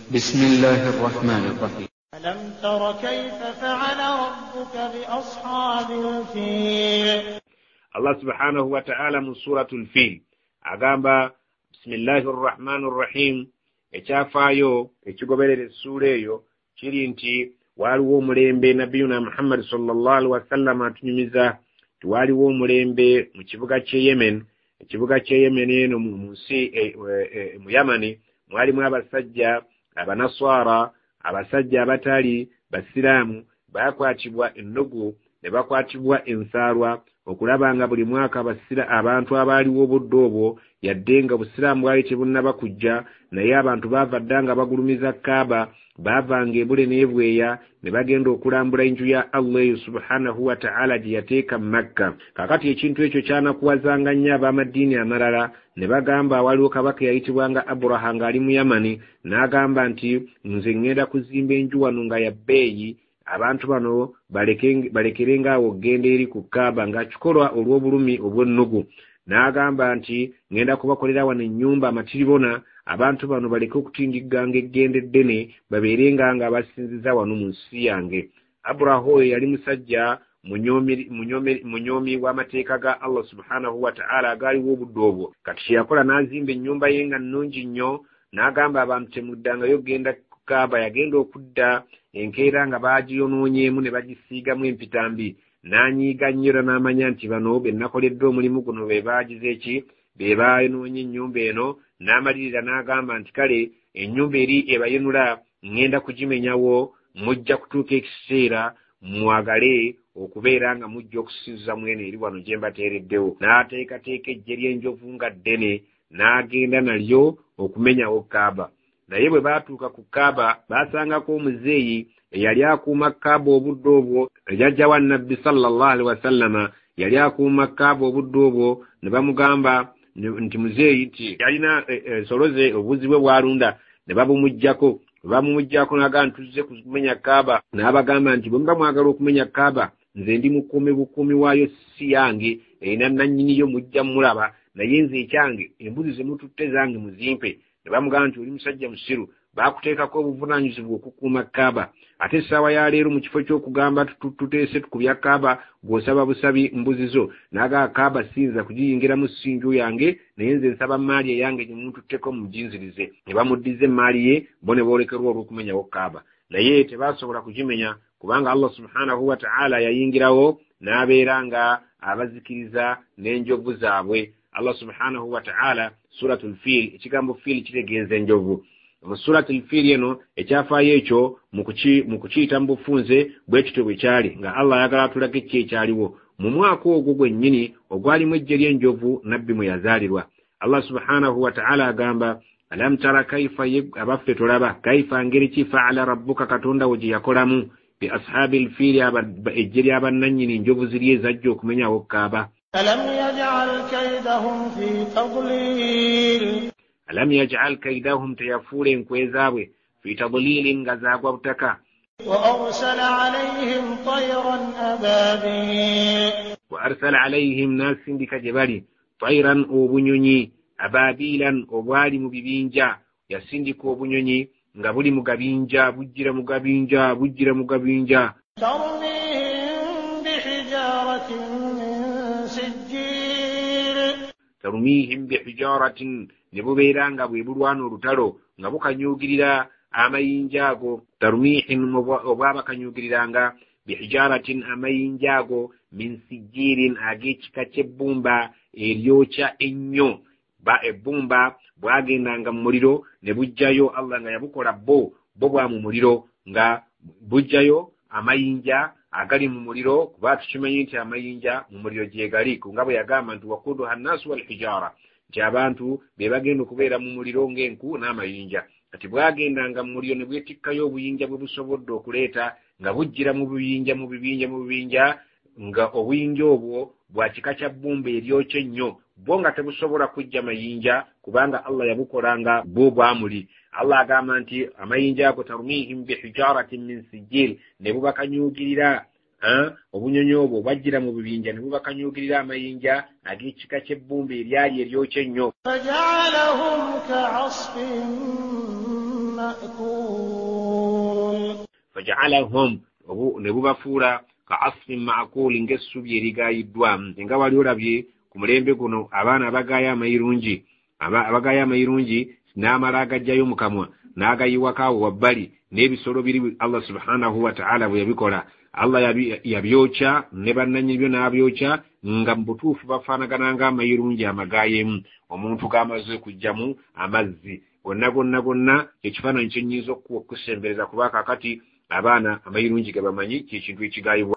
بسم الله الرحمن الرحيم. ألم تر كيف فعل ربك بأصحاب الفيل. الله سبحانه وتعالى من سورة الفيل أغامبا بسم الله الرحمن الرحيم ekyafaayo ekigoberera essuula eyo kiri nti waaliwo omulembe nabiyuna Muhammad sallallahu alaihi wasallam atunyumiza tiwaaliwo omulembe mu kibuga ky'e Yemen. Ekibuga ky'e Yemen eno mu nsi mu Yamani mwalimu abasajja abanaswara, abasajja abatali basiraamu bakwatibwa ennogo ne bakwatibwa ensaalwa okulaba nga buli mwaka abantu abaaliwo obudde obwo yadde nga busiraamu bwali tebunnaba kujja naye abantu baava nga bagulumiza Kaaba, baavanga ebule n'ebweya ne bagenda okulambula enju ya Allah subhanahu wa ta'ala gye yateeka Makka. Kakati ekintu ekyo kyanakuwazanga nnyo ab'amadiini amalala ne bagamba waliwo kabaka yayitibwanga Abraha ng'ali mu Yamani n'agamba nti nze ngenda kuzimba enju wano nga ya bbeeyi, abantu bano balekerenga awo genda eri ku Kaaba ng'akikolwa olw'obulumi obw'ennugu. N'agamba nti ngenda kubakolera wano ennyumba amatiribona, abantu bano baleke okutindiganga eggende eddene babeerenga nga basinziza wano mu nsi yange. Abraha oyo yali musajja munyoomi w'amateeka ga Allah subhanahu wa ta'ala agaaliwo obudde obwo. Kati kye yakola n'azimba ennyumba ye nga nnungi nnyo, n'agamba abantu temuddangayo genda ku Kaaba. Yagenda okudda enkeera nga baagiyonoonyeemu ne bagisiigamu empitambi. N'anyiiga nnyo era n'amanya nti bano be nakoledde omulimu guno be baagize ki, be baayonoonye ennyumba eno. N'amalirira n'agamba nti kale ennyumba eri ebayenula ngenda kugimenyawo, mujja kutuuka ekiseera mwagale okubeera nga mujja okusinziza mwene eri wano gye mbateereddewo. N'ateekateeka eggye ly'enjovu nga ddene n'agenda nalyo okumenyawo Kaaba. Naye bwe baatuuka ku Kaaba baasangako omuzeeyi eyali akuuma Kaaba obudde obwo, jjajja wa Nabbi sallallahu alaihi wasallama yali akuuma Kaaba obudde obwo. Ne bamugamba nti muzeeyi nti yalina ensolo ze obuzi bwe bwalunda ne babumuggyako. Bamumuggyako n'agamba ntuzze kumenya Kaaba. N'abagamba nti bwe muba mwagala okumenya Kaaba nze ndi mukuumi bukuumi waayo si yange, erina nannyiniyo mujja mulaba, naye nze ekyange embuzi ze mututte zange muzimpe. Ne bamugamba nti oli musajja musiru, baakuteekako obuvunaanyizibwa okukuuma Kaaba. Ate essaawa ya leero mu kifo ky'okugamba tuteese tukubya Kaaba gw'osaba busabi mbuzi zo, n'agamba Kaaba siyinza kugiyingiramu sinju yange, naye nze nsaba maali eyange gye muntutteko mujinzirize. Ne bamuddiza emaali ye bo ne boolekerwa olw'okumenyawo Kaaba. Naye tebaasobola kugimenya kubanga Allah subhanahu wa ta'ala yayingirawo n'abeera nga abazikiriza n'enjovu zaabwe. Allah subhanahu wa ta'ala suratul Fil, ekigambo Fil kitegeeza enjovu. Mu suratul Fil eno ekyafaayo ekyo mu kukiyita mu bufunze bwe kityo bwe kyali nga Allah ayagala atulage ki ekyaliwo. Mu mwaka ogwo gwennyini ogwalimu eggye ly'enjovu nabbi mwe yazaalirwa. Allah subhanahu wa ta'ala agamba alam tara kaifa abaffe tolaba kaifa ngeri ki fa'ala rabbuka katonda wo gye yakolamu bi ashabil fil eggye ly'abannannyini njovu ziri ezajja okumenyawo Kaaba. ألم يجعل كيدهم في تضليل. ألم يجعل كيدهم تيفور كويزاوي في تضليل غزاغوا بتكا. وأرسل عليهم طيرا أبابيل. وأرسل عليهم ناس بك جبالي طيرا وبنيوني أبابيلا وبالي مبيبينجا يسندك وبنيوني nga buli mugabinja bujjira mugabinja tarmihim bihijaratin ne bubeera nga bwe bulwana olutalo nga bukanyugirira amayinja ago. Tarmihim oba bakanyugiriranga bihijaratin amayinja ago min sijjirin ag'ekika ky'ebbumba eryokya ennyo. Ebbumba bwagendanga mu muliro ne bujjayo Allah nga yabukola bo bwa mu muliro nga bujjayo amayinja agali mu muliro, kuba tukimanyi nti amayinja mu muliro gye gali nga bwe yagamba nti waquduha nnaasu wal hijara, nti abantu be bagenda okubeera mu muliro ng'enku n'amayinja. Kati bwagendanga mu muliro ne bwetikkayo obuyinja bwe busobodde okuleeta nga bujjira mu bibinja nga obuyinja obwo bwa kika kya bbumba eryokya ennyo, bo nga tebusobola kujja mayinja kubanga Allah yabukolanga bo bwamuli. Allah agamba nti amayinja ago tarmihim bihijaratin min sijil, ne bubakanyugirira obunyonyi obwo bwajjira mu bibinja ne bubakanyugirira amayinja ag'ekika ky'ebbumba eryali eryokya ennyo. فجعلهم كعصف مأكول فجعلهم نبوبفورا كعصف معقول ng'essubi erigayiddwa nga wali olabye ku mulembe guno abaana abagaaya amayirungi n'amala agajjayo mu kamwa n'agayiwakaawo wabbali n'ebisolo biri Allah subhanahu wa ta'ala bwe yabikola Allah yabyokya ne bannannyini byo n'abyokya nga mu butuufu bafaanagana ng'amayirungi amagaayemu omuntu g'amaze kujjamu amazzi gonna ekifaananyi kye nnyinza okusembereza kuba kaakati abaana amayirungi ge bamanyi ky'ekintu ekigaayibwa